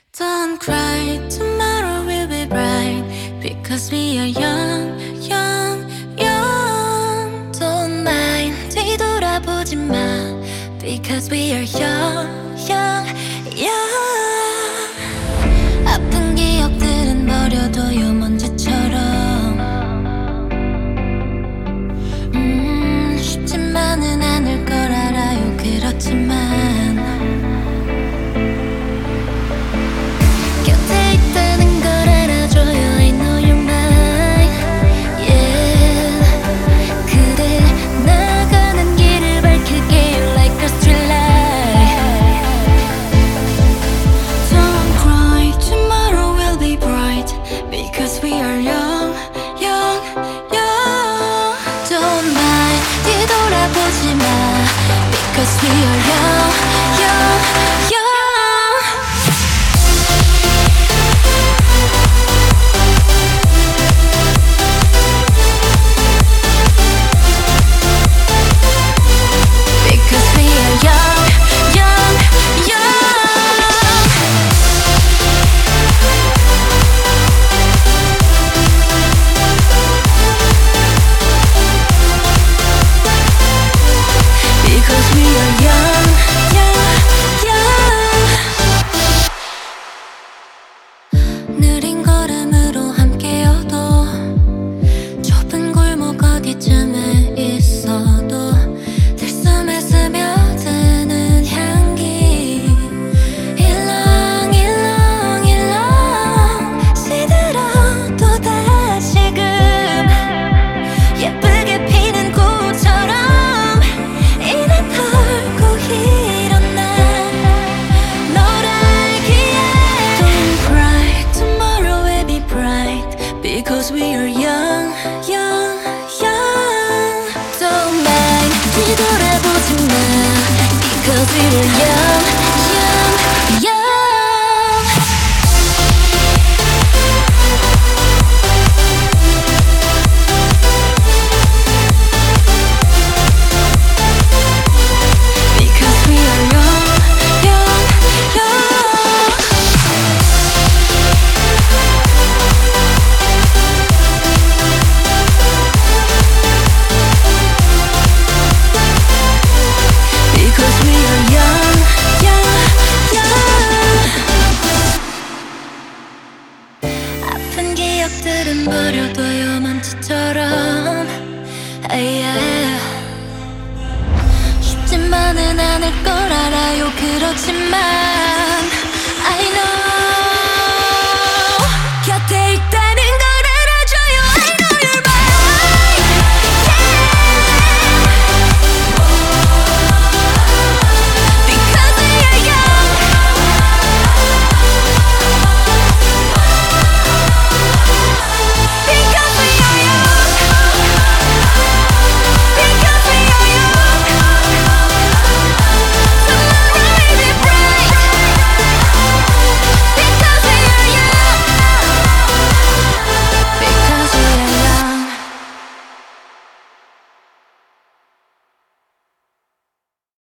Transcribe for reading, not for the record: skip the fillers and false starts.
Don't cry, tomorrow will be bright because we are young, young, young. Don't mind, 뒤돌아보지 마 because we are young, young, young. 아픈 기억들은 버려둬요 먼지처럼. 쉽지만은 않을 걸 알아요. 그렇지만 because we are young, young, young. Because we are young, young, young. Because we are young, young, young. 느린 걸음으로 함께여도 좁은 골목 어디쯤에 있어도 들숨에 스며드는 향기 일렁 일렁 일렁 시들어 또 다시금 예쁘게 피는 꽃처럼 이내 털고 일어나 널 알기에. Don't cry, tomorrow will be bright because we are young, young, young. Don't mind, 뒤돌아보지 마 because we are young, young, young. Because we are young, young, young. Because we are young, young, young. 아픈 기억들은 버려둬요 먼지처럼. Yeah. 쉽지만은 않을 걸 알아요. 그렇지만